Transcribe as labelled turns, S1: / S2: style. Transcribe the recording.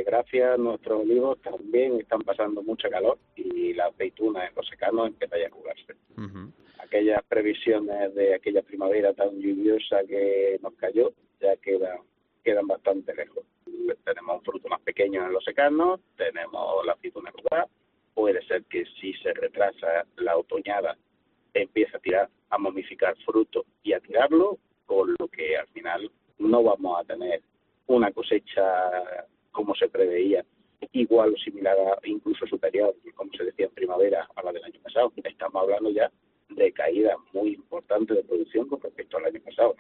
S1: desgracia, nuestros olivos también están pasando mucha calor y la aceituna en los secanos empieza ya a jugarse.
S2: Uh-huh.
S1: Aquellas previsiones de aquella primavera tan lluviosa que nos cayó ya quedan bastante lejos. Tenemos un fruto más pequeño en los secanos, tenemos la aceituna cruda. Puede ser que si se retrasa la otoñada empiece a momificar fruto y a tirarlo, con lo que al final no vamos a tener una cosecha como se preveía, igual o similar, incluso superior, como se decía en primavera, a la del año pasado. Estamos hablando ya de caídas muy importantes de producción con respecto al año pasado.